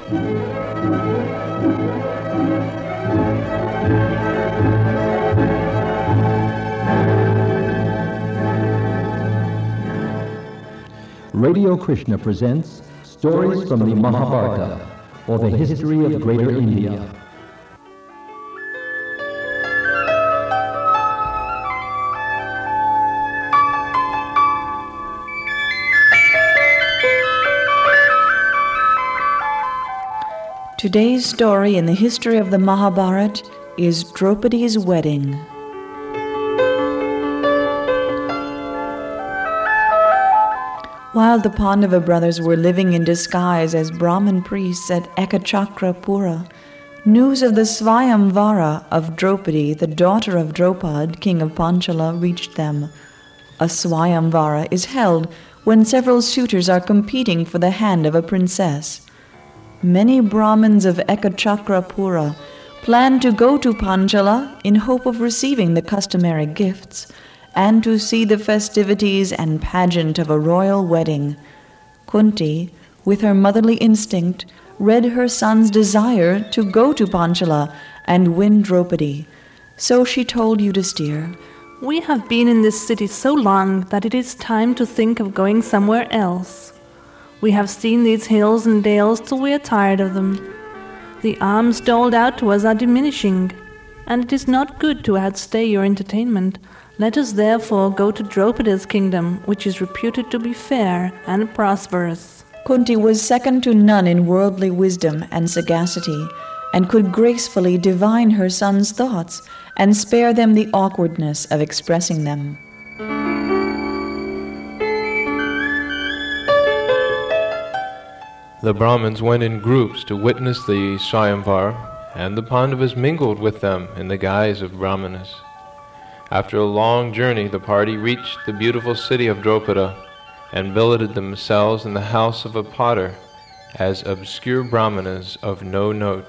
Radio Krishna presents Stories from the Mahabharata, or the history of Greater India. Today's story in the history of the Mahabharata is Draupadi's wedding. While the Pandava brothers were living in disguise as Brahmin priests at Ekachakrapura, news of the Swayamvara of Draupadi, the daughter of Draupad, king of Panchala, reached them. A Swayamvara is held when several suitors are competing for the hand of a princess. Many Brahmins of Ekachakrapura planned to go to Panchala in hope of receiving the customary gifts and to see the festivities and pageant of a royal wedding. Kunti, with her motherly instinct, read her son's desire to go to Panchala and win Draupadi. So she told Yudhisthira, "We have been in this city so long that it is time to think of going somewhere else. We have seen these hills and dales till we are tired of them. The alms doled out to us are diminishing, and it is not good to outstay your entertainment. Let us therefore go to Draupadi's kingdom, which is reputed to be fair and prosperous." Kunti was second to none in worldly wisdom and sagacity, and could gracefully divine her son's thoughts and spare them the awkwardness of expressing them. The Brahmins went in groups to witness the Swayamvara, and the Pandavas mingled with them in the guise of Brahmanas. After a long journey, the party reached the beautiful city of Draupada and billeted themselves in the house of a potter as obscure Brahmanas of no note.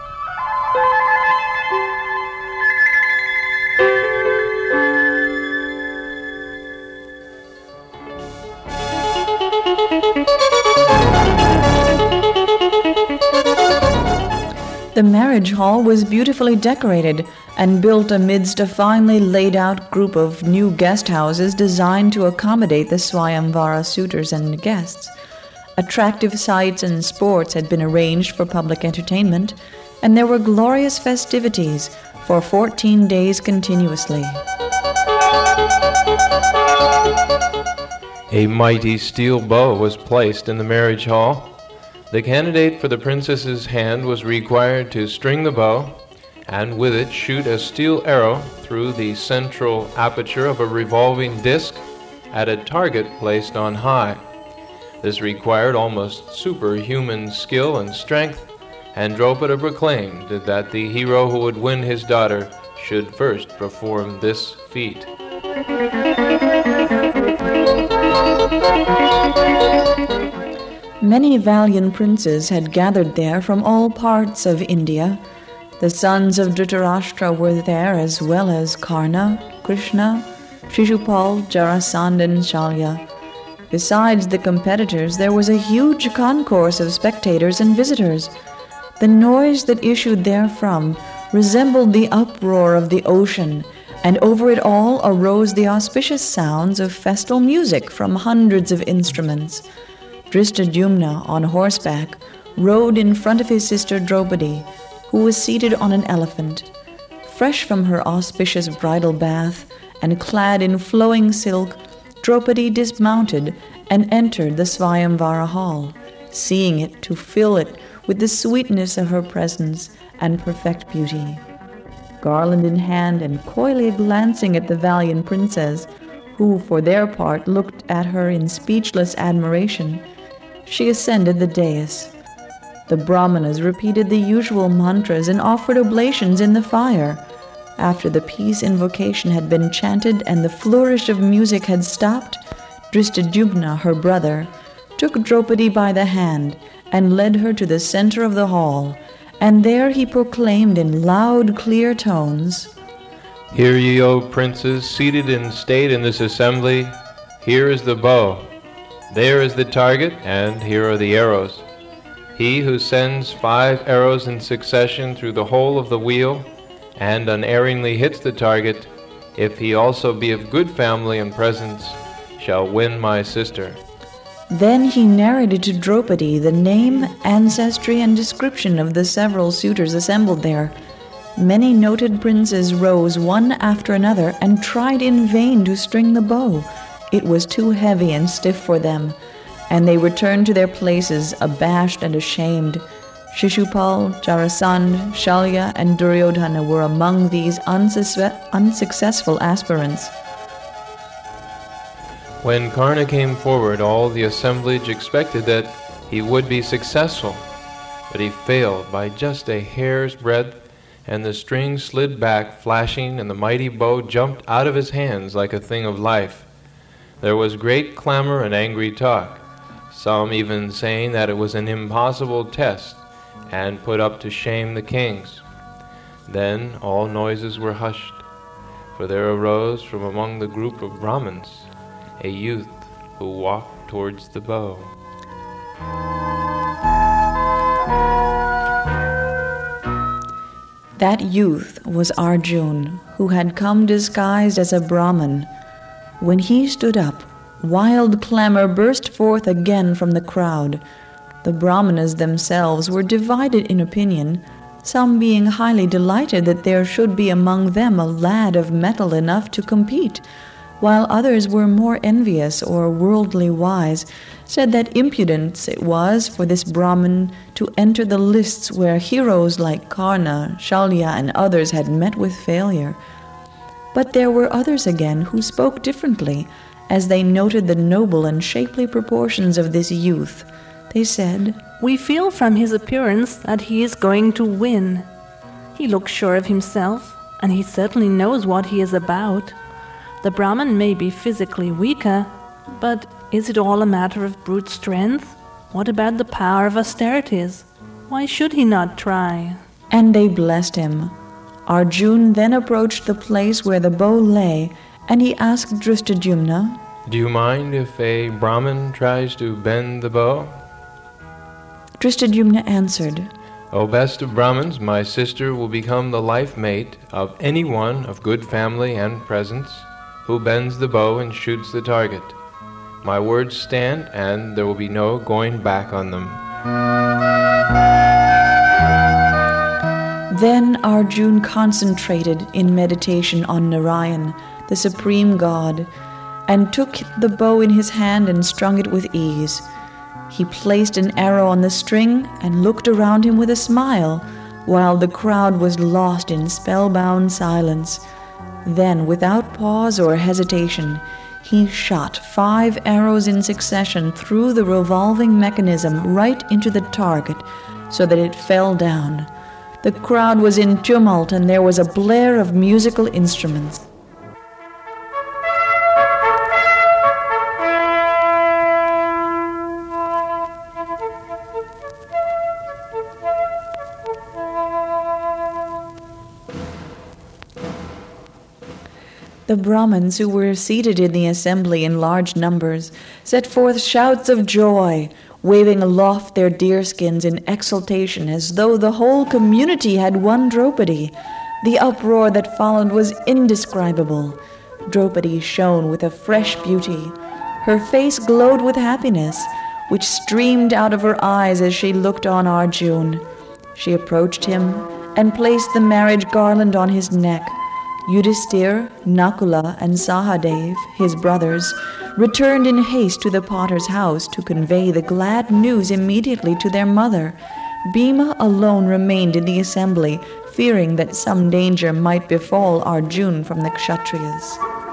The marriage hall was beautifully decorated and built amidst a finely laid-out group of new guest houses designed to accommodate the Swayamvara suitors and guests. Attractive sights and sports had been arranged for public entertainment, and there were glorious festivities for 14 days continuously. A mighty steel bow was placed in the marriage hall. The candidate for the princess's hand was required to string the bow and with it shoot a steel arrow through the central aperture of a revolving disc at a target placed on high. This required almost superhuman skill and strength, and Draupada proclaimed that the hero who would win his daughter should first perform this feat. Many valiant princes had gathered there from all parts of India. The sons of Dhritarashtra were there, as well as Karna, Krishna, Shishupal, Jarasandha, and Shalya. Besides the competitors, there was a huge concourse of spectators and visitors. The noise that issued therefrom resembled the uproar of the ocean, and over it all arose the auspicious sounds of festal music from hundreds of instruments. Drishtadyumna, on horseback, rode in front of his sister Draupadi, who was seated on an elephant. Fresh from her auspicious bridal bath and clad in flowing silk, Draupadi dismounted and entered the Swayamvara hall, seeing it to fill it with the sweetness of her presence and perfect beauty. Garland in hand and coyly glancing at the valiant princes, who for their part looked at her in speechless admiration, she ascended the dais. The Brahmanas repeated the usual mantras and offered oblations in the fire. After the peace invocation had been chanted and the flourish of music had stopped, Drishtadyumna, her brother, took Draupadi by the hand and led her to the center of the hall, and there he proclaimed in loud, clear tones, "Hear ye, O princes, seated in state in this assembly, here is the bow, there is the target, and here are the arrows. He who sends 5 arrows in succession through the hole of the wheel and unerringly hits the target, if he also be of good family and presence, shall win my sister." Then he narrated to Draupadi the name, ancestry, and description of the several suitors assembled there. Many noted princes rose one after another and tried in vain to string the bow. It was too heavy and stiff for them, and they returned to their places abashed and ashamed. Shishupal, Jarasandh, Shalya, and Duryodhana were among these unsuccessful aspirants. When Karna came forward, all the assemblage expected that he would be successful, but he failed by just a hair's breadth, and the string slid back, flashing, and the mighty bow jumped out of his hands like a thing of life. There was great clamor and angry talk, some even saying that it was an impossible test, and put up to shame the kings. Then all noises were hushed, for there arose from among the group of Brahmins a youth who walked towards the bow. That youth was Arjun, who had come disguised as a Brahmin. When he stood up, wild clamor burst forth again from the crowd. The Brahmanas themselves were divided in opinion, some being highly delighted that there should be among them a lad of mettle enough to compete, while others were more envious or worldly wise, said that impudence it was for this Brahmin to enter the lists where heroes like Karna, Shalya, and others had met with failure. But there were others again who spoke differently, as they noted the noble and shapely proportions of this youth. They said, "We feel from his appearance that he is going to win. He looks sure of himself, and he certainly knows what he is about. The Brahmin may be physically weaker, but is it all a matter of brute strength? What about the power of austerities? Why should he not try?" And they blessed him. Arjun then approached the place where the bow lay, and he asked Drishtadyumna, "Do you mind if a Brahmin tries to bend the bow?" Drishtadyumna answered, "O best of Brahmins, my sister will become the life mate of anyone of good family and presence who bends the bow and shoots the target. My words stand, and there will be no going back on them." Then Arjun concentrated in meditation on Narayan, the supreme god, and took the bow in his hand and strung it with ease. He placed an arrow on the string and looked around him with a smile, while the crowd was lost in spellbound silence. Then, without pause or hesitation, he shot 5 arrows in succession through the revolving mechanism right into the target, so that it fell down. The crowd was in tumult, and there was a blare of musical instruments. The Brahmins, who were seated in the assembly in large numbers, set forth shouts of joy, waving aloft their deerskins in exultation as though the whole community had won Draupadi. The uproar that followed was indescribable. Draupadi shone with a fresh beauty. Her face glowed with happiness, which streamed out of her eyes as she looked on Arjun. She approached him and placed the marriage garland on his neck. Yudhisthira, Nakula, and Sahadev, his brothers, returned in haste to the potter's house to convey the glad news immediately to their mother. Bhima alone remained in the assembly, fearing that some danger might befall Arjun from the Kshatriyas.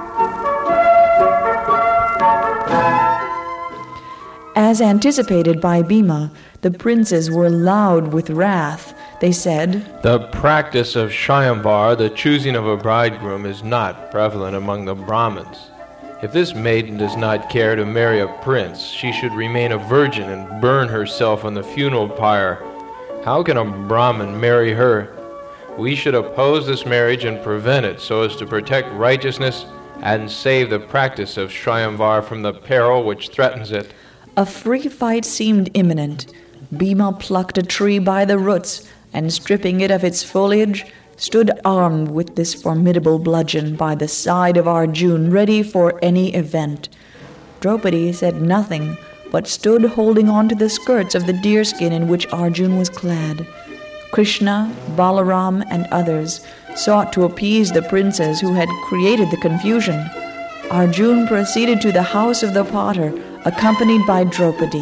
As anticipated by Bhima, the princes were loud with wrath. They said, "The practice of Swayamvar, the choosing of a bridegroom, is not prevalent among the Brahmins. If this maiden does not care to marry a prince, she should remain a virgin and burn herself on the funeral pyre. How can a Brahmin marry her? We should oppose this marriage and prevent it so as to protect righteousness and save the practice of Swayamvar from the peril which threatens it." A free fight seemed imminent. Bhima plucked a tree by the roots, and stripping it of its foliage, stood armed with this formidable bludgeon by the side of Arjun, ready for any event. Draupadi said nothing, but stood holding on to the skirts of the deerskin in which Arjun was clad. Krishna, Balaram, and others sought to appease the princes who had created the confusion. Arjun proceeded to the house of the potter, accompanied by Draupadi.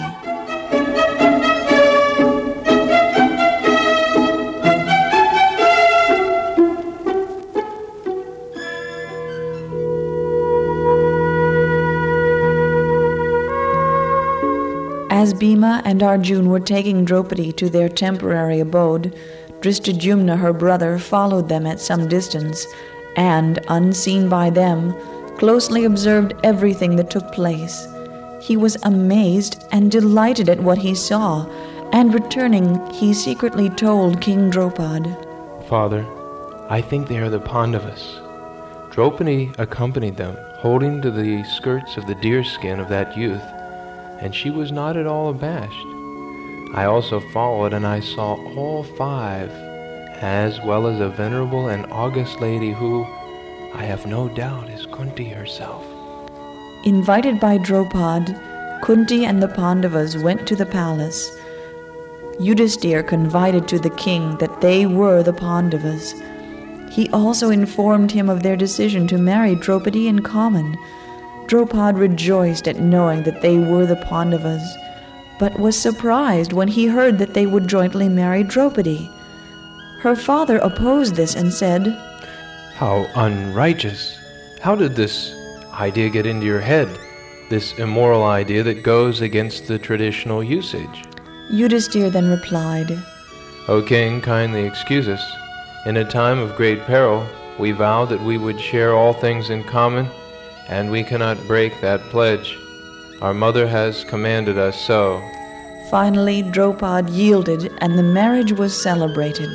As Bhima and Arjun were taking Draupadi to their temporary abode, Drishtadyumna, her brother, followed them at some distance, and, unseen by them, closely observed everything that took place. He was amazed and delighted at what he saw, and returning, he secretly told King Draupad, Father, I think they are the Pandavas. Draupadi accompanied them, holding to the skirts of the deerskin of that youth, and she was not at all abashed. I also followed, and I saw all five, as well as a venerable and august lady who, I have no doubt, is Kunti herself. Invited by Draupad, Kunti and the Pandavas went to the palace. Yudhisthira confided to the king that they were the Pandavas. He also informed him of their decision to marry Draupadi in common. Draupad rejoiced at knowing that they were the Pandavas, but was surprised when he heard that they would jointly marry Draupadi. Her father opposed this and said, How unrighteous! How did this idea get into your head? This immoral idea that goes against the traditional usage? Yudhisthira then replied, O king, kindly excuse us. In a time of great peril, we vowed that we would share all things in common, and we cannot break that pledge. Our mother has commanded us so. Finally, Draupad yielded, and the marriage was celebrated.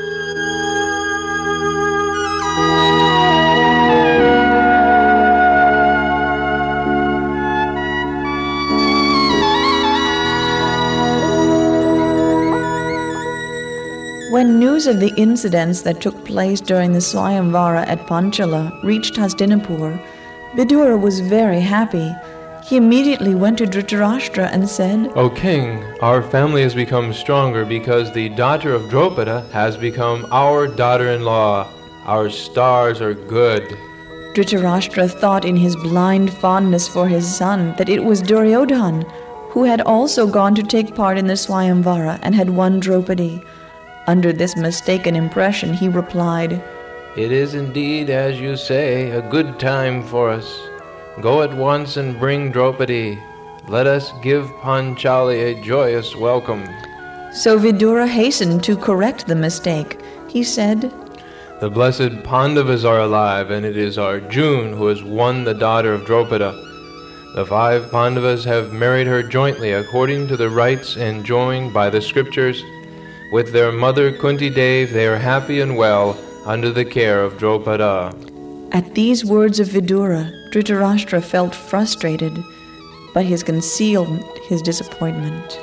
When news of the incidents that took place during the Swayamvara at Panchala reached Hastinapur, Vidura was very happy. He immediately went to Dhritarashtra and said, O king, our family has become stronger because the daughter of Drupada has become our daughter-in-law. Our stars are good. Dhritarashtra thought in his blind fondness for his son that it was Duryodhan, who had also gone to take part in the Swayamvara and had won Draupadi. Under this mistaken impression, he replied, It is indeed, as you say, a good time for us. Go at once and bring Draupadi. Let us give Panchali a joyous welcome. So Vidura hastened to correct the mistake. He said, The blessed Pandavas are alive, and it is Arjun who has won the daughter of Drupada. The 5 Pandavas have married her jointly according to the rites enjoined by the scriptures. With their mother Kunti Dev, they are happy and well under the care of Drupada. At these words of Vidura, Dhritarashtra felt frustrated, but he concealed his disappointment.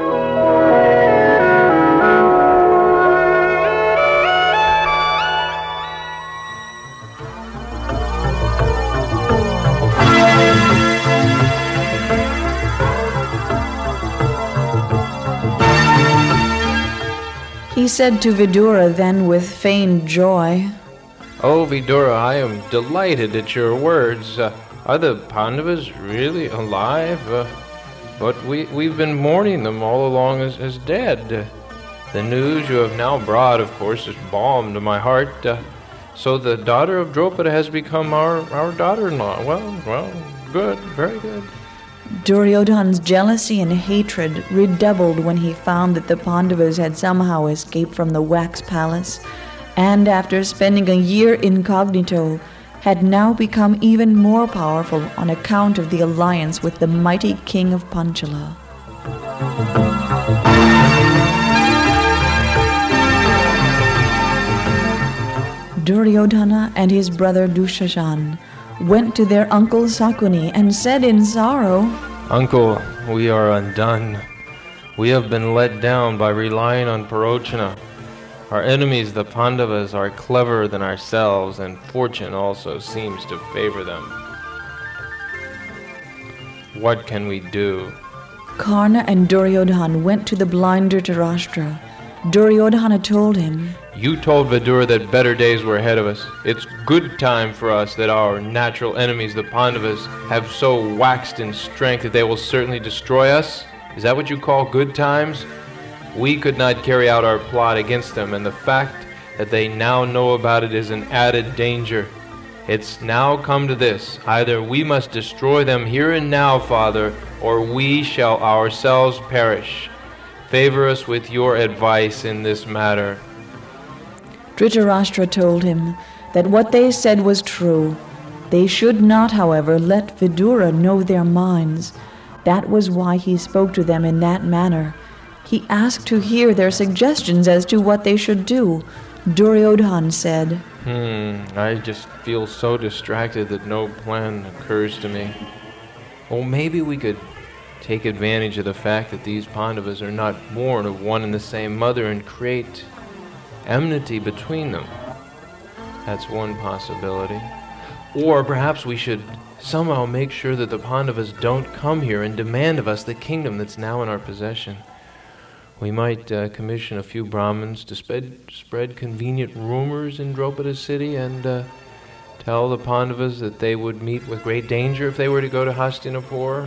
He said to Vidura then with feigned joy, Oh, Vidura, I am delighted at your words. Are the Pandavas really alive? But we've been mourning them all along as dead. The news you have now brought, of course, is balm to my heart. So the daughter of Drupada has become our daughter-in-law. Well, good, very good. Duryodhan's jealousy and hatred redoubled when he found that the Pandavas had somehow escaped from the wax palace, and after spending a year incognito, had now become even more powerful on account of the alliance with the mighty king of Panchala. Duryodhana and his brother Dushashan went to their uncle Sakuni and said in sorrow, Uncle, we are undone. We have been let down by relying on Parochana. Our enemies, the Pandavas, are cleverer than ourselves, and fortune also seems to favor them. What can we do? Karna and Duryodhana went to the blind Dhritarashtra. Duryodhana told him, You told Vidura that better days were ahead of us. It's good time for us that our natural enemies, the Pandavas, have so waxed in strength that they will certainly destroy us. Is that what you call good times? We could not carry out our plot against them, and the fact that they now know about it is an added danger. It's now come to this. Either we must destroy them here and now, Father, or we shall ourselves perish. Favor us with your advice in this matter. Dhritarashtra told him that what they said was true. They should not, however, let Vidura know their minds. That was why he spoke to them in that manner. He asked to hear their suggestions as to what they should do. Duryodhana said, I just feel so distracted that no plan occurs to me. Well, maybe we could take advantage of the fact that these Pandavas are not born of one and the same mother and create enmity between them. That's one possibility. Or perhaps we should somehow make sure that the Pandavas don't come here and demand of us the kingdom that's now in our possession. We might commission a few Brahmins to spread convenient rumors in Draupada city and tell the Pandavas that they would meet with great danger if they were to go to Hastinapur.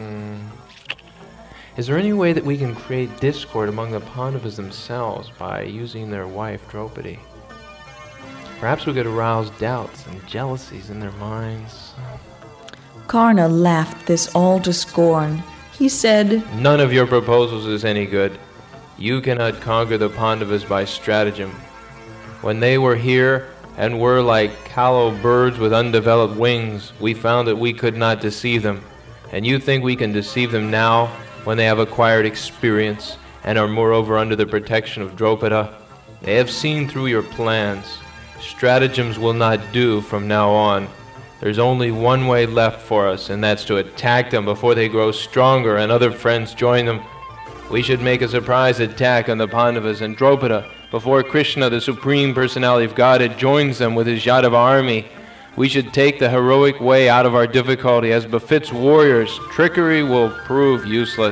Is there any way that we can create discord among the Pandavas themselves by using their wife Draupadi? Perhaps we could arouse doubts and jealousies in their minds. Karna laughed this all to scorn. He said, None of your proposals is any good. You cannot conquer the Pandavas by stratagem. When they were here and were like callow birds with undeveloped wings, we found that we could not deceive them. And you think we can deceive them now when they have acquired experience and are moreover under the protection of Draupada? They have seen through your plans. Stratagems will not do from now on. There's only one way left for us, and that's to attack them before they grow stronger and other friends join them. We should make a surprise attack on the Pandavas and Draupada before Krishna, the Supreme Personality of Godhead, joins them with his Yadava army. We should take the heroic way out of our difficulty as befits warriors. Trickery will prove useless.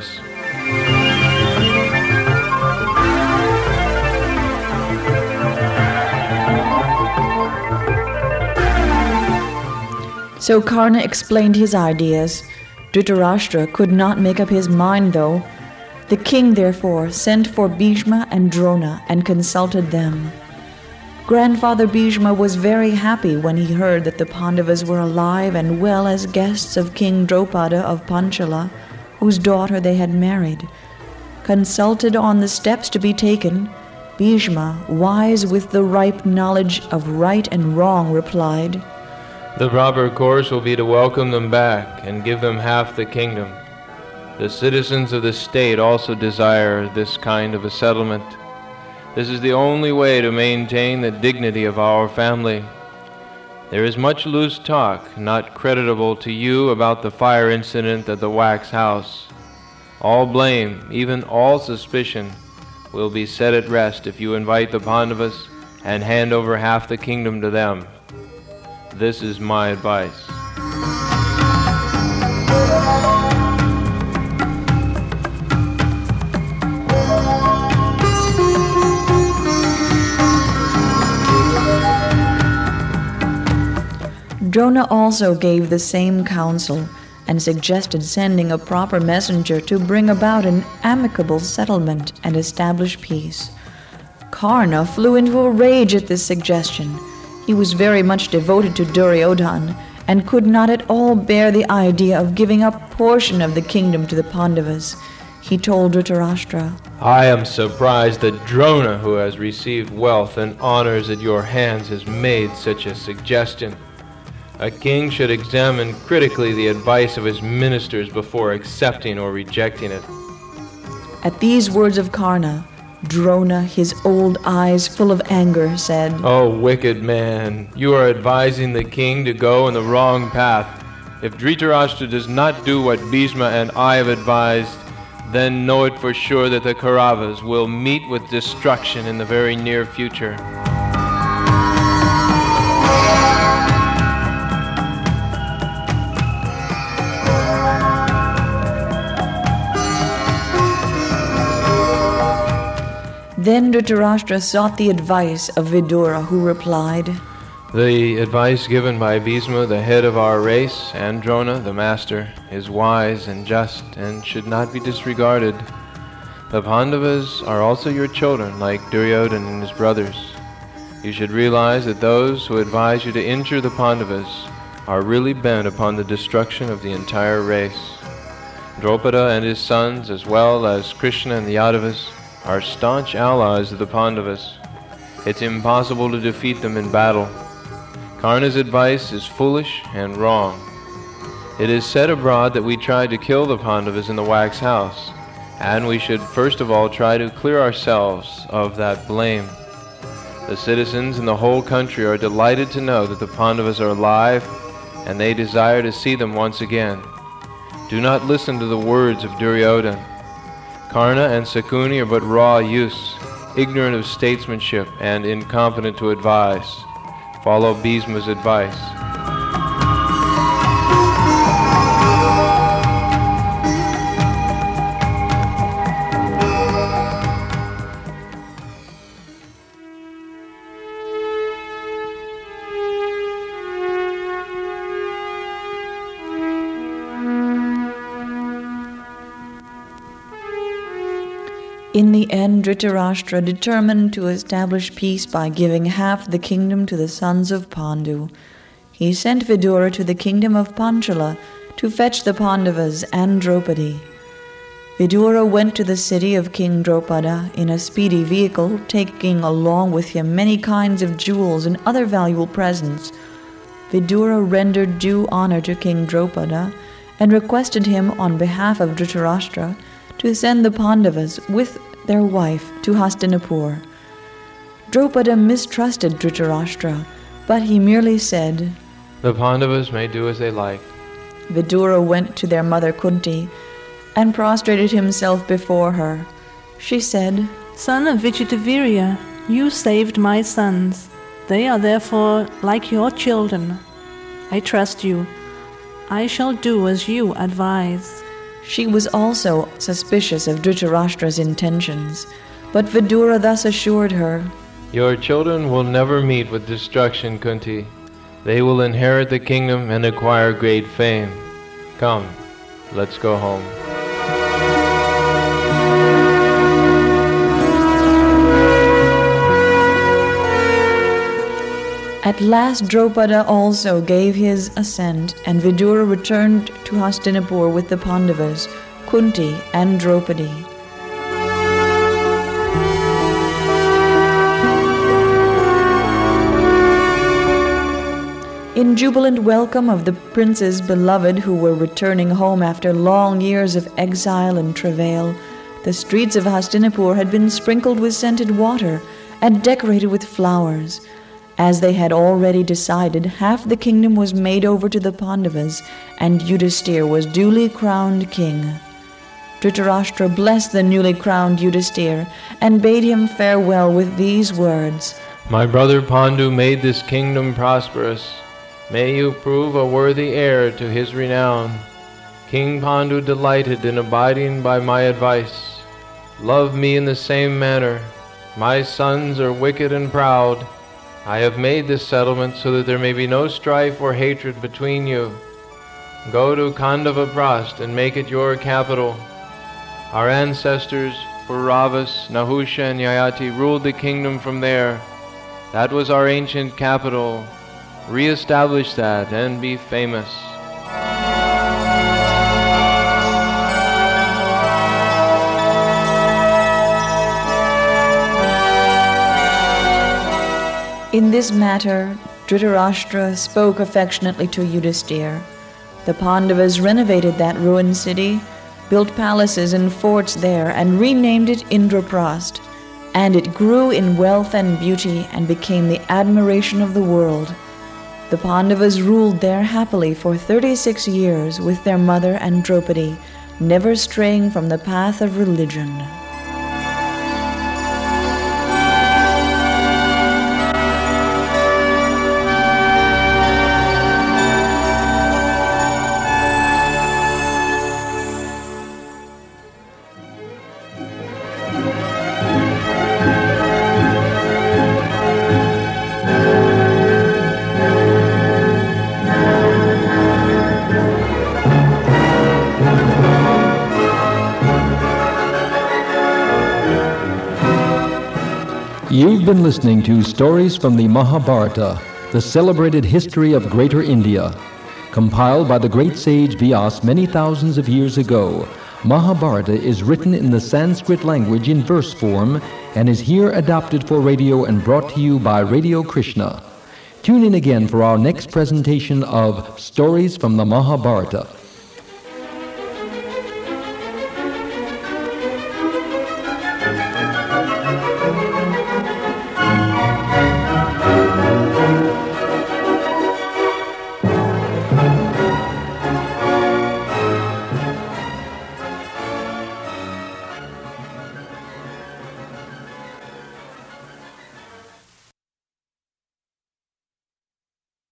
So Karna explained his ideas. Dhritarashtra could not make up his mind, though. The king, therefore, sent for Bhishma and Drona and consulted them. Grandfather Bhishma was very happy when he heard that the Pandavas were alive and well as guests of King Draupada of Panchala, whose daughter they had married. Consulted on the steps to be taken, Bhishma, wise with the ripe knowledge of right and wrong, replied, The proper course will be to welcome them back and give them half the kingdom. The citizens of the state also desire this kind of a settlement. This is the only way to maintain the dignity of our family. There is much loose talk, not creditable to you, about the fire incident at the wax house. All blame, even all suspicion, will be set at rest if you invite the Pandavas and hand over half the kingdom to them. This is my advice. Drona also gave the same counsel and suggested sending a proper messenger to bring about an amicable settlement and establish peace. Karna flew into a rage at this suggestion. He was very much devoted to Duryodhana and could not at all bear the idea of giving up a portion of the kingdom to the Pandavas. He told Dhritarashtra, I am surprised that Drona, who has received wealth and honors at your hands, has made such a suggestion. A king should examine critically the advice of his ministers before accepting or rejecting it. At these words of Karna, Drona, his old eyes full of anger, said, Oh, wicked man, you are advising the king to go in the wrong path. If Dhritarashtra does not do what Bhishma and I have advised, then know it for sure that the Kauravas will meet with destruction in the very near future. Then Dhritarashtra sought the advice of Vidura, who replied, The advice given by Bhisma, the head of our race, and Drona, the master, is wise and just and should not be disregarded. The Pandavas are also your children, like Duryodhana and his brothers. You should realize that those who advise you to injure the Pandavas are really bent upon the destruction of the entire race. Drupada and his sons, as well as Krishna and the Yadavas, are staunch allies of the Pandavas. It's impossible to defeat them in battle. Karna's advice is foolish and wrong. It is said abroad that we tried to kill the Pandavas in the wax house, and we should first of all try to clear ourselves of that blame. The citizens in the whole country are delighted to know that the Pandavas are alive, and they desire to see them once again. Do not listen to the words of Duryodhana. Karna and Sakuni are but raw youths, ignorant of statesmanship and incompetent to advise. Follow Bhisma's advice. In the end, Dhritarashtra determined to establish peace by giving half the kingdom to the sons of Pandu. He sent Vidura to the kingdom of Panchala to fetch the Pandavas and Draupadi. Vidura went to the city of King Drupada in a speedy vehicle, taking along with him many kinds of jewels and other valuable presents. Vidura rendered due honor to King Drupada and requested him on behalf of Dhritarashtra to send the Pandavas with their wife to Hastinapur. Drupada mistrusted Dhritarashtra, but he merely said, The Pandavas may do as they like. Vidura went to their mother Kunti and prostrated himself before her. She said, Son of Vichitavirya, you saved my sons. They are therefore like your children. I trust you. I shall do as you advise. She was also suspicious of Dhritarashtra's intentions, but Vidura thus assured her, Your children will never meet with destruction, Kunti. They will inherit the kingdom and acquire great fame. Come, let's go home. At last Drupada also gave his assent, and Vidura returned to Hastinapur with the Pandavas, Kunti and Draupadi. In jubilant welcome of the prince's beloved who were returning home after long years of exile and travail, the streets of Hastinapur had been sprinkled with scented water and decorated with flowers. As they had already decided, half the kingdom was made over to the Pandavas, and Yudhisthira was duly crowned king. Dhritarashtra blessed the newly crowned Yudhisthira and bade him farewell with these words, My brother Pandu made this kingdom prosperous. May you prove a worthy heir to his renown. King Pandu delighted in abiding by my advice. Love me in the same manner. My sons are wicked and proud. I have made this settlement so that there may be no strife or hatred between you. Go to Kandavaprast and make it your capital. Our ancestors, Pauravas, Nahusha, and Yayati, ruled the kingdom from there. That was our ancient capital. Re-establish that and be famous. In this matter, Dhritarashtra spoke affectionately to Yudhisthira. The Pandavas renovated that ruined city, built palaces and forts there, and renamed it Indraprast. And it grew in wealth and beauty and became the admiration of the world. The Pandavas ruled there happily for 36 years with their mother and Draupadi, never straying from the path of religion. You've been listening to Stories from the Mahabharata, the celebrated history of Greater India. Compiled by the great sage Vyas many thousands of years ago, Mahabharata is written in the Sanskrit language in verse form and is here adapted for radio and brought to you by Radio Krishna. Tune in again for our next presentation of Stories from the Mahabharata.